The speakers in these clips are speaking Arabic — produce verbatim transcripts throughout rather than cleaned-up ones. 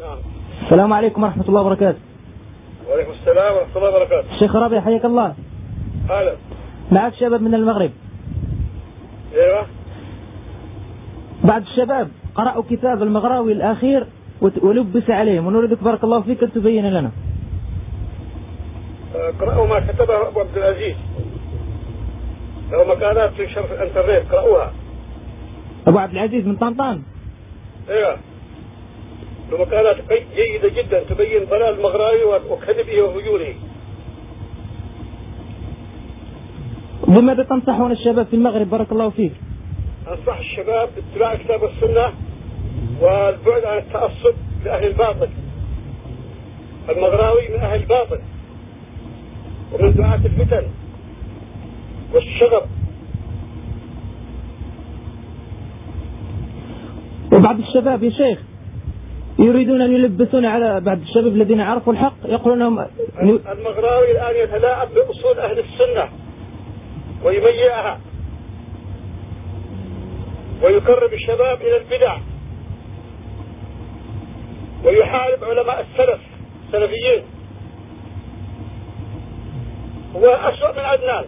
نعم. السلام عليكم ورحمة الله وبركاته. وعليكم السلام ورحمة الله وبركاته. الشيخ رابع حياك الله. أهلا. معك شباب من المغرب. ايوه. بعض الشباب قرأوا كتاب المغراوي الأخير ولبس عليهم، ونريدك بارك الله فيك أن تبين لنا. اقرأوا ما كتبه أبو عبد العزيز، له مقالات في شرف الانترنت، اقرأوها. أبو عبد العزيز من طنطان. ايوه، له مقالات جيدة جدا تبين ضلال المغراوي وكذبه وفجوره. بماذا تنصحون الشباب في المغرب بارك الله فيك؟ أنصح الشباب باتباع كتاب السنة والبعد عن التعصب لأهل الباطل. المغراوي من أهل الباطل ومن دعاة الفتن والشغب. وبعض الشباب يا شيخ يريدون أن يلبسون على بعض الشباب الذين عرفوا الحق، يقولون لهم المغراوي الآن يتلاعب بأصول أهل السنة ويميعها ويقرب الشباب إلى البدع ويحارب علماء السلف السلفيين. هو أسوأ من عدنان.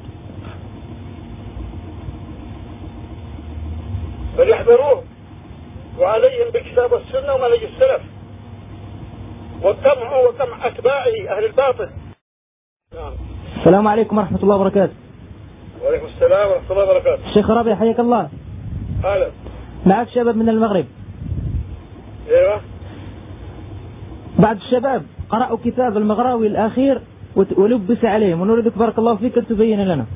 فليحذروه وعليهم بالكتاب والسنة ومنهج السلف والطمع وطمع أتباعه أهل الباطل. نعم. السلام عليكم ورحمة الله وبركاته. وعليكم السلام ورحمة الله وبركاته. الشيخ رابع حياك الله. أهلا. معك شباب من المغرب. ايوه. بعض الشباب قرأوا كتاب المغراوي الأخير ولبس عليهم، ونريدك بارك الله فيك أن تبين لنا.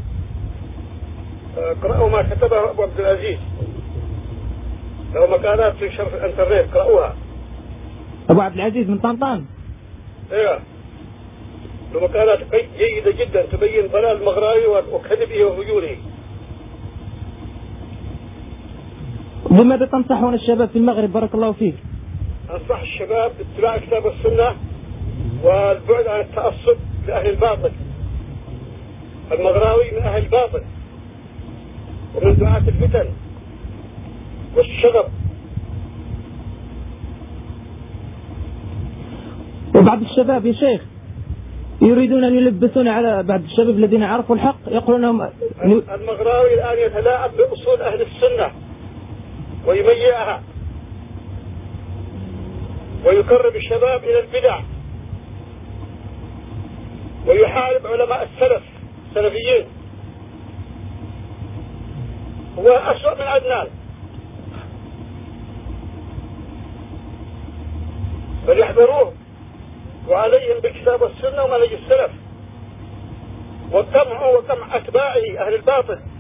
اقرأوا ما كتبه أبو عبد العزيز، له مقالات في شرف الانترنت، اقرأوها. أبو عبد العزيز من طنطان. ايوه، له مقالات جيدة جدا تبين ضلال المغراوي وكذبه وفجوره. بماذا تنصحون الشباب في المغرب بارك الله فيك؟ أنصح الشباب باتباع كتاب السنة والبعد عن التعصب لأهل الباطل. المغراوي من أهل الباطل ومن دعاة الفتن والشغب. وبعض الشباب يا شيخ يريدون أن يلبسون على بعض الشباب الذين عرفوا الحق، يقولون لهم المغراوي الآن يتلاعب بأصول أهل السنة ويميعها ويقرب الشباب إلى البدع ويحارب علماء السلف السلفيين. هو أسوأ من عدنان. فليحذروه وعليهم بالكتاب والسنة ومنهج السلف والطمع وطمع أتباعه أهل الباطل.